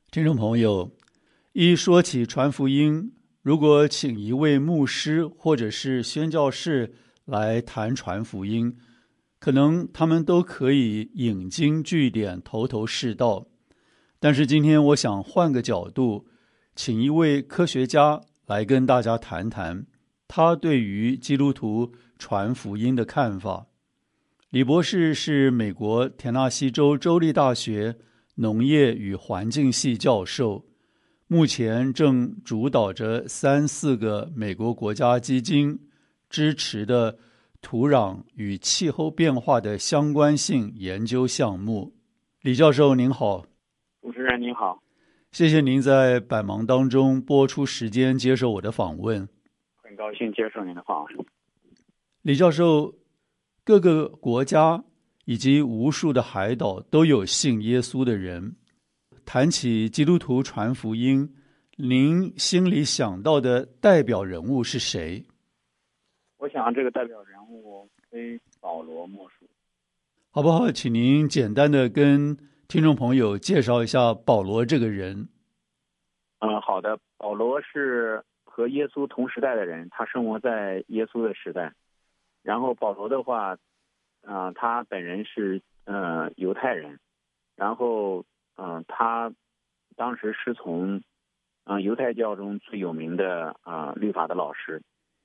听众朋友，一说起传福音，如果请一位牧师或者是宣教士来谈传福音，可能他们都可以引经据典，头头是道。但是今天我想换个角度，请一位科学家来跟大家谈谈他对于基督徒传福音的看法。李博士是美国田纳西州州立大学农业与环境系教授，目前正主导着3-4个美国国家基金支持的土壤与气候变化的相关性研究项目。李教授您好。 主持人您好， 谢谢您在百忙当中拨出时间接受我的访问。 很高兴接受您的访问。 李教授，各个国家以及无数的海岛都有信耶稣的人。谈起基督徒传福音，您心里想到的代表人物是谁？ 我想这个代表人物非保罗莫属。 好不好？请您简单的跟听众朋友介绍一下保罗这个人。 好的。保罗是和耶稣同时代的人，他生活在耶稣的时代。然后保罗的话，他本人是犹太人，然后他当时是从犹太教中最有名的律法的老师。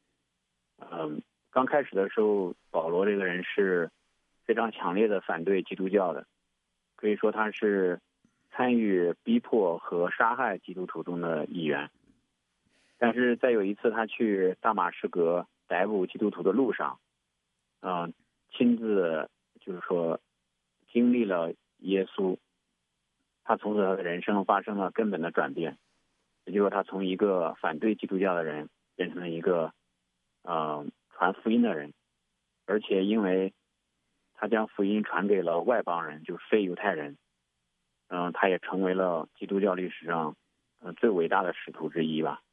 刚开始的时候，保罗这个人是非常强烈的反对基督教的，可以说他是参与逼迫和杀害基督徒中的一员。但是在有一次他去大马士革逮捕基督徒的路上，亲自就是说经历了耶稣，他从此他的人生发生了根本的转变。也就是说，他从一个反对基督教的人变成了一个传福音的人，而且因为他将福音传给了外邦人，就是非犹太人，他也成为了基督教历史上最伟大的使徒之一吧。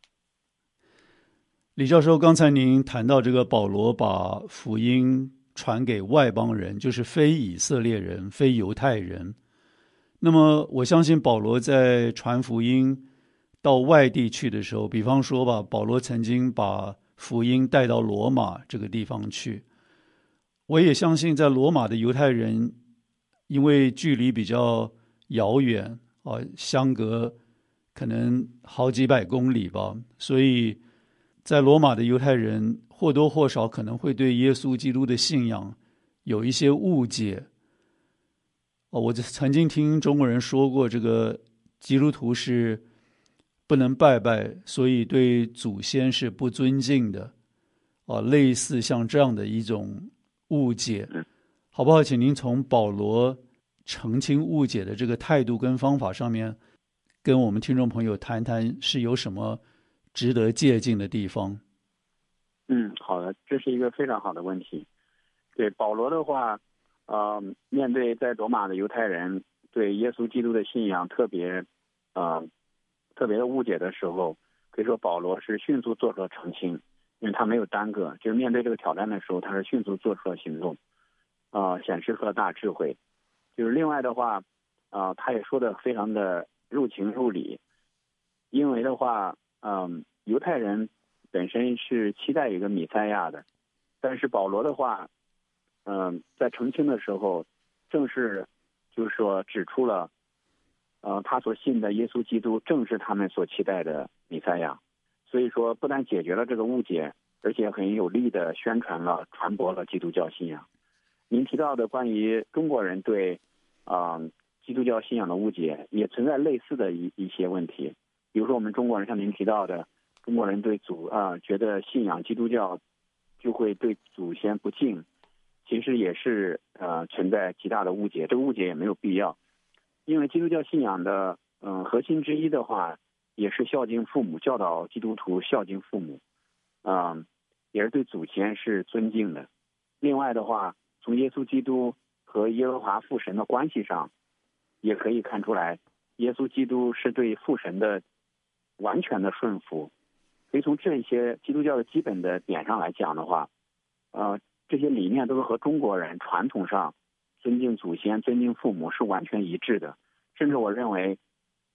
李教授，刚才您谈到这个保罗把福音传给外邦人，就是非以色列人、非犹太人。那么我相信保罗在传福音到外地去的时候，比方说吧，保罗曾经把福音带到罗马这个地方去。我也相信在罗马的犹太人，因为距离比较遥远相隔可能好几百公里吧，所以在罗马的犹太人或多或少可能会对耶稣基督的信仰有一些误解。我曾经听中国人说过，这个基督徒是不能拜拜，所以对祖先是不尊敬的，类似像这样的一种误解，好不好？请您从保罗澄清误解的这个态度跟方法上面，跟我们听众朋友谈谈，是有什么值得借鉴的地方。 好的，这是一个非常好的问题。对保罗的话，面对在罗马的犹太人对耶稣基督的信仰特别的误解的时候，可以说保罗是迅速做出了澄清，因为他没有耽搁，就是面对这个挑战的时候，他是迅速做出了行动，显示出了大智慧。就是另外的话，他也说的非常的入情入理，因为的话，犹太人本身是期待一个弥赛亚的，但是保罗的话，在澄清的时候，正是就是说指出了，他所信的耶稣基督正是他们所期待的弥赛亚，所以说不但解决了这个误解，而且很有力的宣传传播了基督教信仰。您提到的关于中国人对基督教信仰的误解，也存在类似的一些问题。比如说我们中国人，像您提到的，中国人对觉得信仰基督教就会对祖先不敬，其实也是存在极大的误解。这个误解也没有必要，因为基督教信仰的核心之一的话，也是孝敬父母，教导基督徒孝敬父母，也是对祖先是尊敬的。另外的话，从耶稣基督和耶和华父神的关系上，也可以看出来，耶稣基督是对父神的完全的顺服。所以从这些基督教的基本的点上来讲的话，这些理念都是和中国人传统上尊敬祖先、尊敬父母是完全一致的。甚至我认为，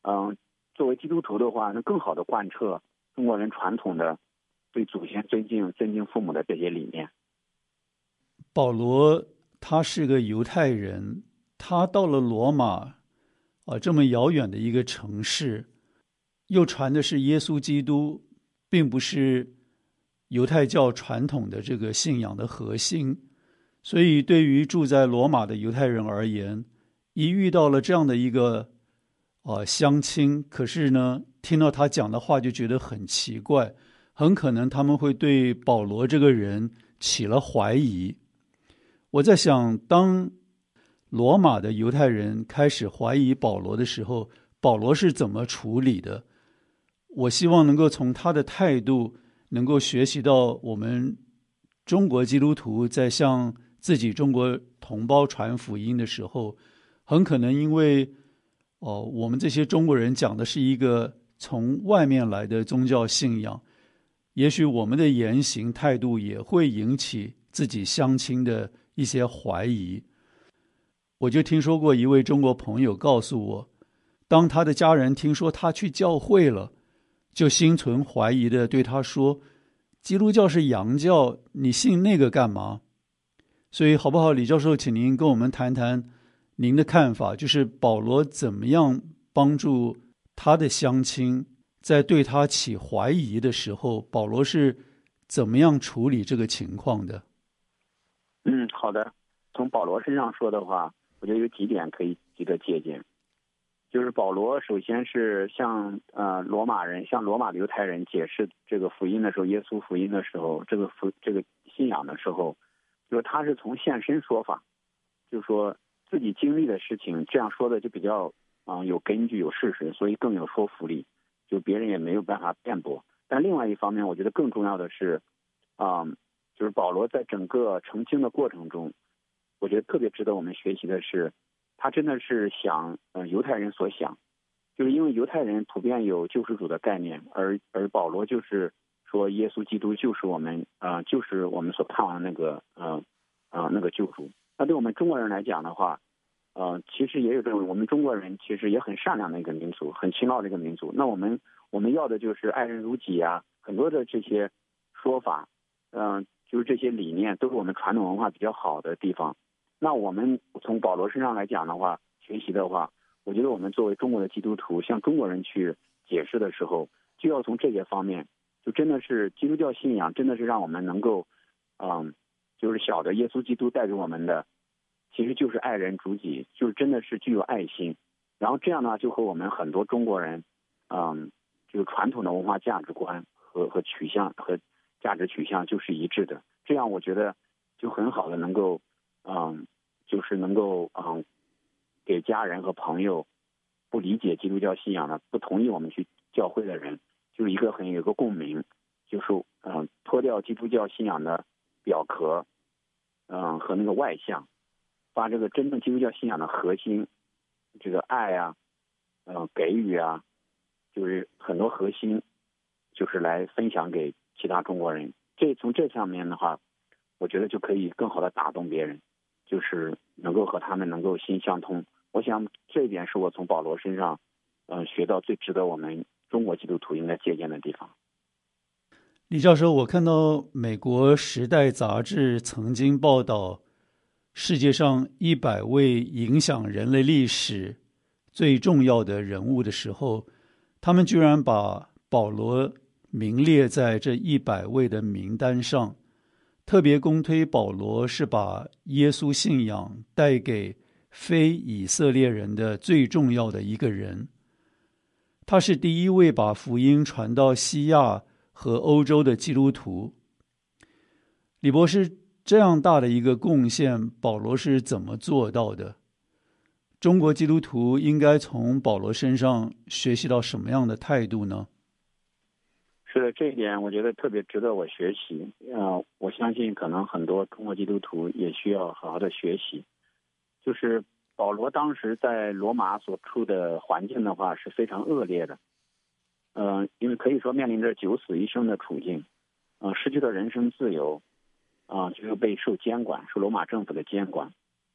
作为基督徒的话，能更好的贯彻中国人传统的对祖先尊敬父母的这些理念。 保罗他是个犹太人，他到了罗马这么遥远的一个城市，又传的是耶稣基督，并不是犹太教传统的这个信仰的核心。所以对于住在罗马的犹太人而言，一遇到了这样的一个乡亲，可是呢听到他讲的话就觉得很奇怪，很可能他们会对保罗这个人起了怀疑。我在想，当罗马的犹太人开始怀疑保罗的时候，保罗是怎么处理的？我希望能够从他的态度能够学习到我们中国基督徒在向自己中国同胞传福音的时候，很可能因为我们这些中国人讲的是一个从外面来的宗教信仰，也许我们的言行态度也会引起自己乡亲的一些怀疑。我就听说过一位中国朋友告诉我，当他的家人听说他去教会了，就心存怀疑的对他说，基督教是洋教，你信那个干嘛？所以好不好，李教授，请您跟我们谈谈您的看法，就是保罗怎么样帮助他的乡亲在对他起怀疑的时候，保罗是怎么样处理这个情况的？ 好的。从保罗身上说的话，我觉得有几点可以值得借鉴。就是保罗首先是向罗马的犹太人解释这个福音的时候，耶稣福音的时候，这个信仰的时候，就是他是从现身说法，就是说自己经历的事情，这样说的就比较有根据有事实，所以更有说服力，就别人也没有办法辩驳。但另外一方面，我觉得更重要的是就是保罗在整个澄清的过程中，我觉得特别值得我们学习的是，他真的是想犹太人所想，就是因为犹太人普遍有救世主的概念，而保罗就是说耶稣基督就是我们所盼望的那个救主。那对我们中国人来讲的话，其实也有这种，我们中国人其实也很善良的一个民族，很勤劳的一个民族。那我们要的就是爱人如己啊，很多的这些说法，就是这些理念都是我们传统文化比较好的地方。那我们从保罗身上来讲的话，学习的话，我觉得我们作为中国的基督徒，向中国人去解释的时候，就要从这些方面，就真的是基督教信仰真的是让我们能够，就是晓得耶稣基督带给我们的，其实就是爱人如己，就是真的是具有爱心。然后这样呢，就和我们很多中国人，就是传统的文化价值观和取向和价值取向就是一致的。这样我觉得就很好的能够，就是能够给家人和朋友不理解基督教信仰的、不同意我们去教会的人，就是有一个共鸣，就是脱掉基督教信仰的表壳，和那个外向，把这个真正基督教信仰的核心，这个爱啊，给予啊，就是很多核心，就是来分享给其他中国人。从这上面的话，我觉得就可以更好的打动别人，就是能够和他们能够心相通。我想这一点是我从保罗身上学到最值得我们中国基督徒应该借鉴的地方。 李教授，我看到美国《时代》杂志曾经报道世界上100位影响人类历史最重要的人物的时候，他们居然把保罗名列在这100位的名单上，特别公推保罗是把耶稣信仰带给非以色列人的最重要的一个人。他是第一位把福音传到西亚和欧洲的基督徒。李博士，这样大的一个贡献，保罗是怎么做到的？中国基督徒应该从保罗身上学习到什么样的态度呢？ 是的，这一点我觉得特别值得我学习。我相信可能很多中国基督徒也需要好好的学习。就是保罗当时在罗马所处的环境的话是非常恶劣的，因为可以说面临着九死一生的处境，失去了人身自由，就是被受监管，受罗马政府的监管。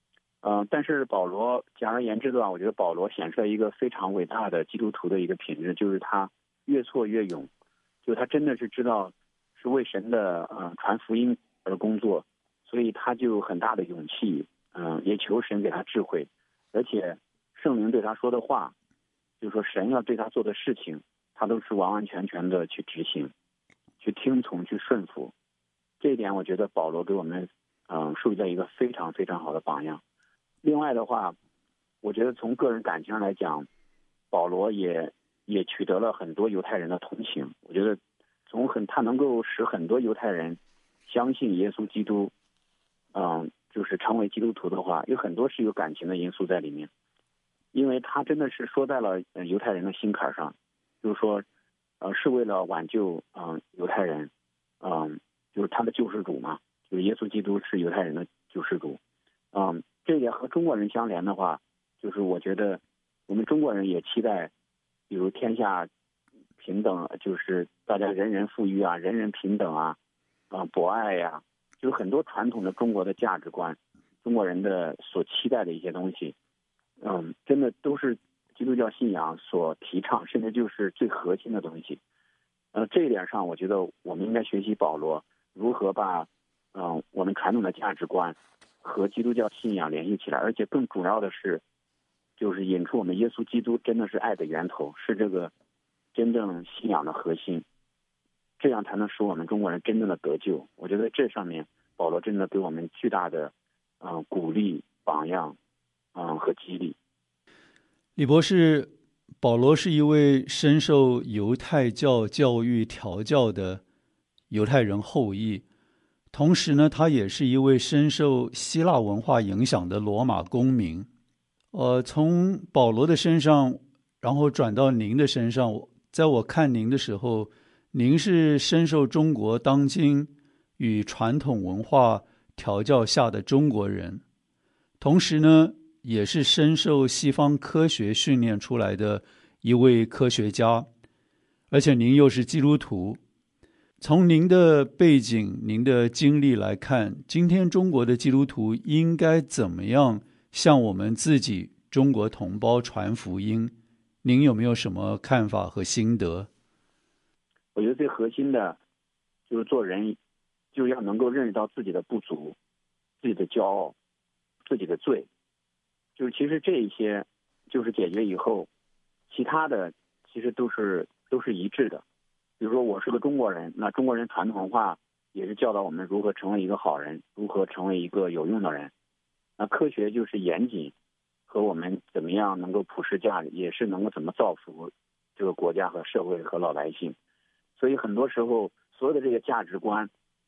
但是保罗简而言之的话，我觉得保罗显示了一个非常伟大的基督徒的一个品质，就是他越挫越勇，就他真的是知道是为神的传福音而工作，所以他就有很大的勇气，也求神给他智慧，而且圣灵对他说的话，就是说神要对他做的事情，他都是完完全全的去执行，去听从，去顺服。这一点我觉得保罗给我们树立了一个非常非常好的榜样。另外的话，我觉得从个人感情上来讲，保罗也取得了很多犹太人的同情。我觉得他能够使很多犹太人相信耶稣基督，就是成为基督徒的话，有很多是有感情的因素在里面，因为他真的是说在了犹太人的心坎上，就是说，是为了挽救犹太人，就是他的救世主嘛，就是耶稣基督是犹太人的救世主，这也和中国人相连的话，就是我觉得我们中国人也期待，比如天下平等，就是大家人人富裕啊，人人平等啊，博爱呀，就是很多传统的中国的价值观，中国人的所期待的一些东西，真的都是基督教信仰所提倡，甚至就是最核心的东西。这一点上，我觉得我们应该学习保罗如何把我们传统的价值观和基督教信仰联系起来，而且更主要的是，就是引出我们耶稣基督真的是爱的源头，是这个真正信仰的核心，这样才能使我们中国人真正的得救。我觉得这上面保罗真的给我们巨大的鼓励、榜样和激励。 李博士，保罗是一位深受犹太教教育调教的犹太人后裔，同时呢，他也是一位深受希腊文化影响的罗马公民。从保罗的身上，然后转到您的身上，在我看您的时候，您是深受中国当今与传统文化调教下的中国人，同时呢，也是深受西方科学训练出来的一位科学家，而且您又是基督徒。从您的背景、您的经历来看，今天中国的基督徒应该怎么样向我们自己中国同胞传福音？您有没有什么看法和心得？ 我觉得最核心的就是做人，就要能够认识到自己的不足、自己的骄傲、自己的罪，就是其实这一些就是解决以后，其他的其实都是一致的。比如说我是个中国人，那中国人传统文化也是教导我们如何成为一个好人，如何成为一个有用的人。那科学就是严谨和我们怎么样能够普世价值，也是能够怎么造福这个国家和社会和老百姓。所以很多时候所有的这个价值观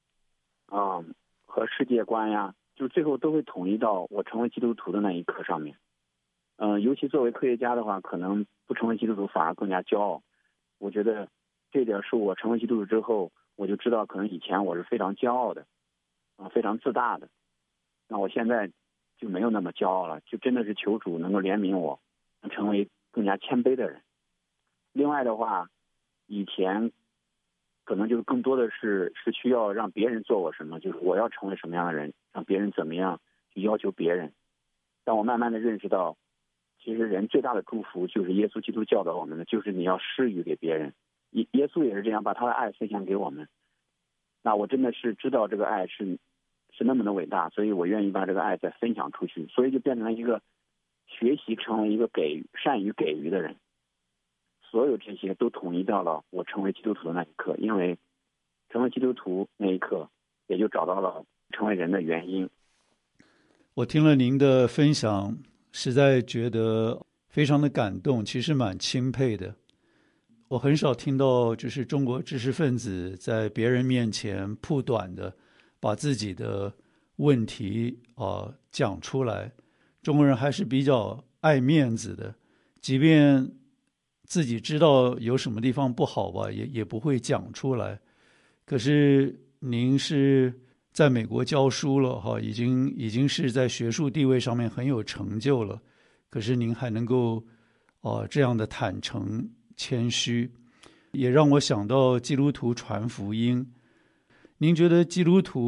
和世界观呀，就最后都会统一到我成为基督徒的那一刻上面。尤其作为科学家的话，可能不成为基督徒反而更加骄傲。我觉得这点是我成为基督徒之后，我就知道可能以前我是非常骄傲的，非常自大的。那我现在就没有那么骄傲了，就真的是求主能够怜悯我，成为更加谦卑的人。另外的话，以前可能就是更多的是需要让别人做我什么，就是我要成为什么样的人，让别人怎么样去要求别人。但我慢慢的认识到，其实人最大的祝福就是耶稣基督教导我们的，就是你要施予给别人。耶稣也是这样，把他的爱分享给我们。那我真的是知道这个爱是那么的伟大，所以我愿意把这个爱再分享出去，所以就变成了一个学习成为一个善于给予的人。所有这些都统一到了我成为基督徒的那一刻，因为成为基督徒那一刻，也就找到了成为人的原因。 我听了您的分享，实在觉得非常的感动，其实蛮钦佩的。我很少听到就是中国知识分子在别人面前铺短的把自己的问题讲出来。中国人还是比较爱面子的，即便自己知道有什么地方不好吧，也不会讲出来。可是您是在美国教书了已经是在学术地位上面很有成就了，可是您还能够这样的坦诚谦虚，也让我想到基督徒传福音。您觉得基督徒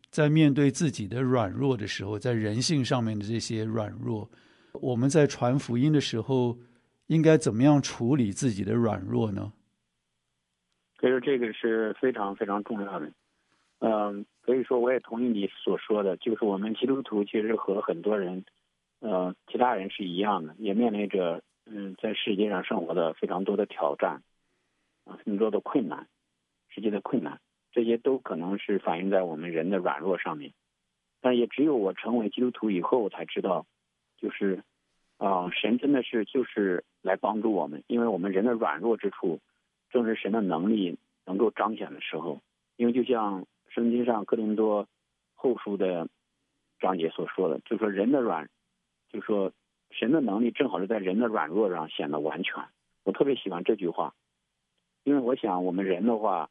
在面对自己的软弱的时候，在人性上面的这些软弱，我们在传福音的时候应该怎么样处理自己的软弱呢？ 所以说这个是非常非常重要的。所以说我也同意你所说的，就是我们基督徒其实和很多人其他人是一样的，也面临着在世界上生活的非常多的挑战很多的困难，世界的困难，这些都可能是反映在我们人的软弱上面。但也只有我成为基督徒以后，我才知道就是神真的是就是来帮助我们，因为我们人的软弱之处正是神的能力能够彰显的时候。因为就像圣经上哥林多后书的章节所说的，就是说人的就是说神的能力正好是在人的软弱上显得完全。我特别喜欢这句话，因为我想我们人的话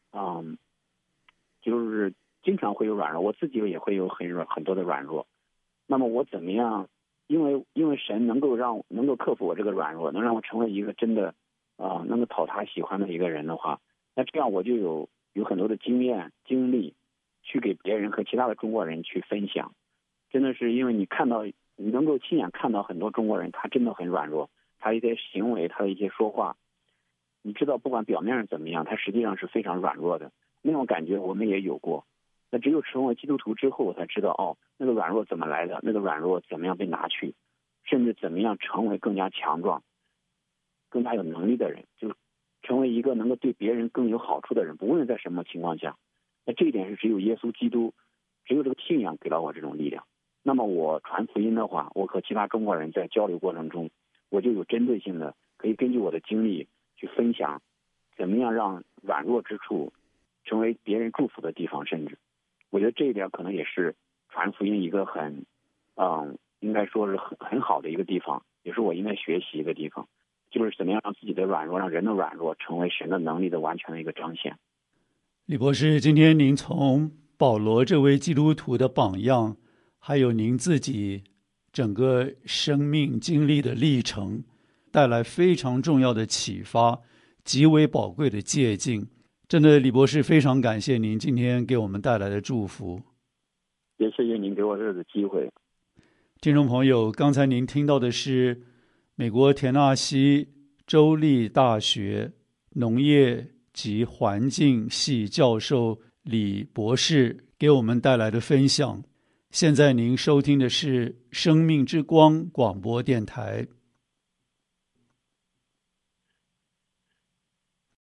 就是经常会有软弱，我自己也会有很多的软弱。那么我怎么样因为神能够克服我这个软弱，能让我成为一个真的能够讨他喜欢的一个人的话，那这样我就有很多的经验经历去给别人和其他的中国人去分享。真的是因为你能够亲眼看到很多中国人他真的很软弱，他一些行为，他的一些说话，你知道不管表面上怎么样，他实际上是非常软弱的。那种感觉我们也有过。那只有成为基督徒之后，我才知道那个软弱怎么来的，那个软弱怎么样被拿去，甚至怎么样成为更加强壮更加有能力的人，就成为一个能够对别人更有好处的人，不论在什么情况下。那这一点是只有耶稣基督，只有这个信仰给到我这种力量。那么我传福音的话，我和其他中国人在交流过程中，我就有针对性的可以根据我的经历去分享怎么样让软弱之处成为别人祝福的地方。甚至我觉得这一点可能也是传福音一个应该说是很好的一个地方，也是我应该学习一个地方，就是怎么样让自己的软弱，让人的软弱成为神的能力的完全的一个彰显。 李博士，今天您从保罗这位基督徒的榜样，还有您自己整个生命经历的历程，带来非常重要的启发，极为宝贵的借鉴。真的，李博士非常感谢您今天给我们带来的祝福， 也谢谢您给我这个机会。 听众朋友，刚才您听到的是美国田纳西州立大学农业及环境系教授李博士给我们带来的分享。现在您收听的是生命之光广播电台。